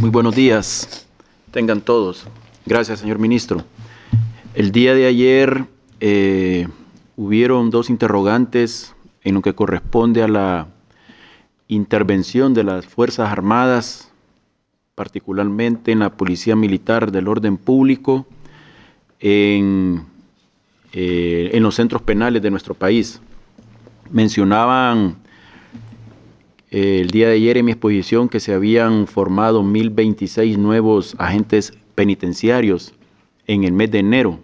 Muy buenos días, tengan todos. Gracias, señor ministro. El día de ayer hubieron dos interrogantes en lo que corresponde a la intervención de las Fuerzas Armadas, particularmente en la Policía Militar del Orden Público, en los centros penales de nuestro país. Mencionaban el día de ayer en mi exposición que se habían formado 1026 nuevos agentes penitenciarios en el mes de enero.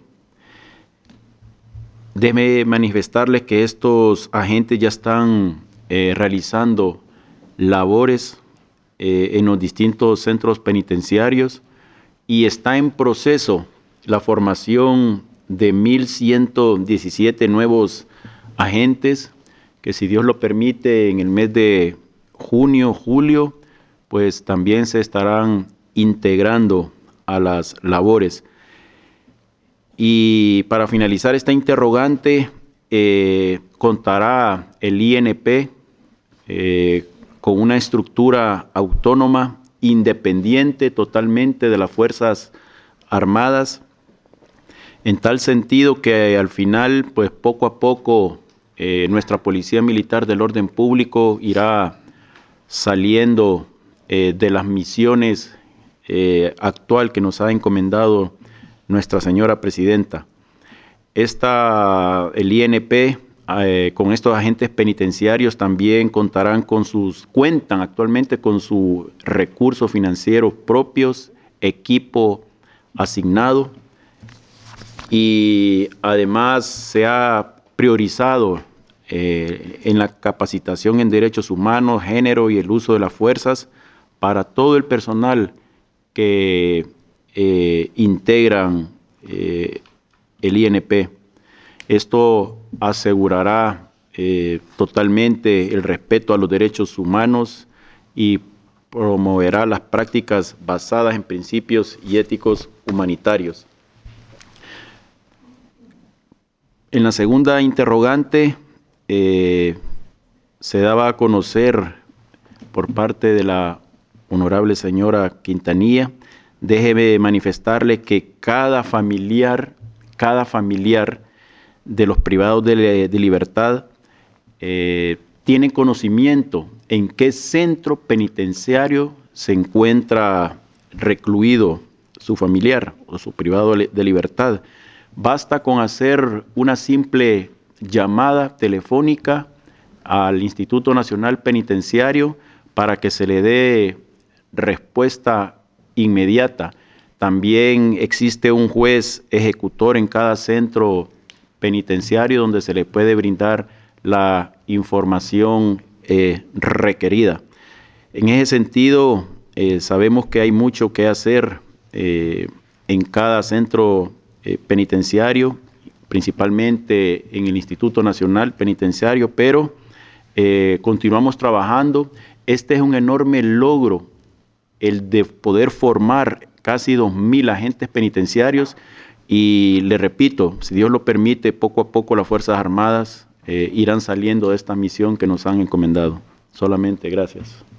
Déjeme manifestarles que estos agentes ya están realizando labores en los distintos centros penitenciarios y está en proceso la formación de 1117 nuevos agentes que, si Dios lo permite, en el mes de junio, julio, pues también se estarán integrando a las labores. Y para finalizar esta interrogante, contará el INP con una estructura autónoma, independiente totalmente de las Fuerzas Armadas, en tal sentido que al final, pues poco a poco, nuestra Policía Militar del Orden Público irá saliendo de las misiones actual que nos ha encomendado nuestra señora presidenta. El INP, con estos agentes penitenciarios, también cuentan actualmente con sus recursos financieros propios, equipo asignado, y además se ha priorizado en la capacitación en derechos humanos, género y el uso de las fuerzas para todo el personal que integran el INP. Esto asegurará totalmente el respeto a los derechos humanos y promoverá las prácticas basadas en principios y éticos humanitarios. En la segunda interrogante se daba a conocer por parte de la honorable señora Quintanilla. Déjeme manifestarle que cada familiar de los privados de libertad tiene conocimiento en qué centro penitenciario se encuentra recluido su familiar o su privado de libertad. Basta con hacer una simple llamada telefónica al Instituto Nacional Penitenciario para que se le dé respuesta inmediata. También existe un juez ejecutor en cada centro penitenciario donde se le puede brindar la información requerida. En ese sentido, sabemos que hay mucho que hacer en cada centro penitenciario, principalmente en el Instituto Nacional Penitenciario, pero continuamos trabajando. Este es un enorme logro, el de poder formar casi 2000 agentes penitenciarios, y le repito, si Dios lo permite, poco a poco las Fuerzas Armadas irán saliendo de esta misión que nos han encomendado. Solamente gracias.